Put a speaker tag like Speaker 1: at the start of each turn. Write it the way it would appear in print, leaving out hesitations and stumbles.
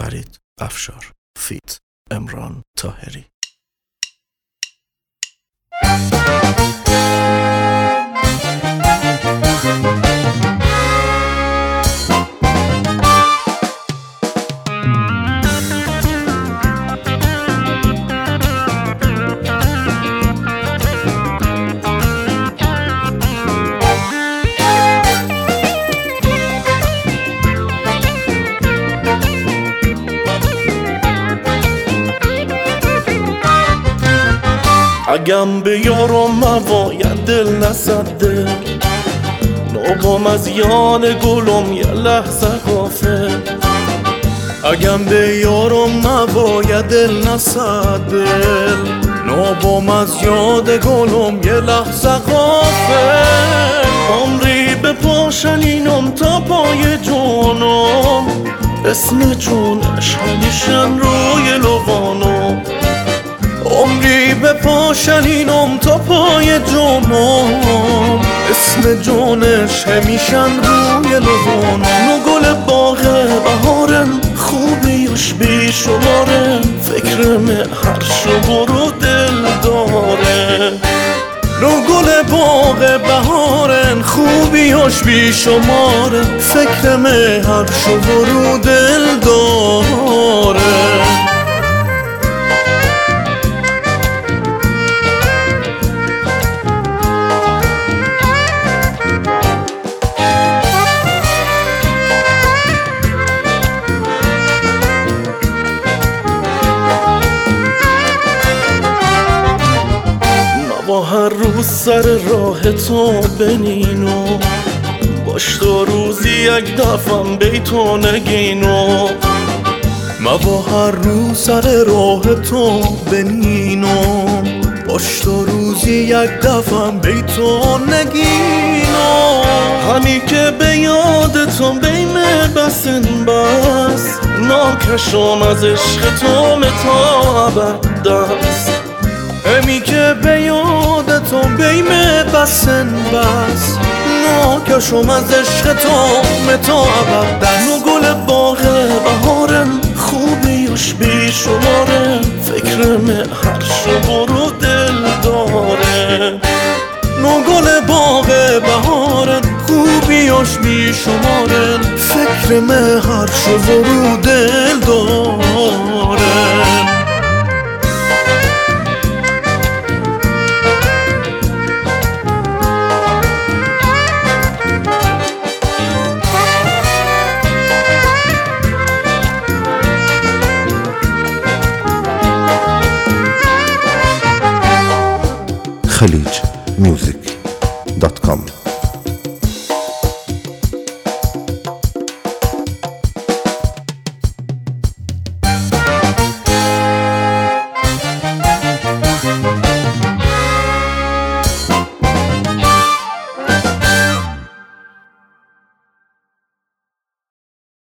Speaker 1: فرید افشار فیت امران طاهری.
Speaker 2: اگم به یارم مواید دل نسده، نابام از یان گلم یه لحظه غافل. اگم به یارم مواید دل نسده، نابام از یاد گلم یه لحظه غافل. عمری به پاشنینم تا پای جونم، اسم جونش همیشن روی لبانم. عمری به پاشنینم تا پای جونم، اسم جونش همیشن روی لبانم. نو گل باغ بهارن خوبیش بی شماره، فکرم هر شب رو دل داره. نو گل باغ بهارن خوبیش بی شماره، فکرم هر شب رو دل داره. با هر روز سر راه تو بنینو، باش تا روزی یک دفعم بیتو نگینو. ما با هر روز سر راه تو بنینو، باش تا روزی یک دفعم بیتو نگینو. همی که به یاد تو بیمه بسن بس، ناکشم از عشق تو متا ابد دست. همی که به یاد تو بیمه بسن بس، ناکشم از عشق تو متا ابد. نو گل باغ بهارن خوبیش بی شماره، فکرم هر شب رو دل داره. نو گل باغ بهارن خوبیش بی شماره، فکرم هر شب رو دل داره.
Speaker 1: khaleejmusic.com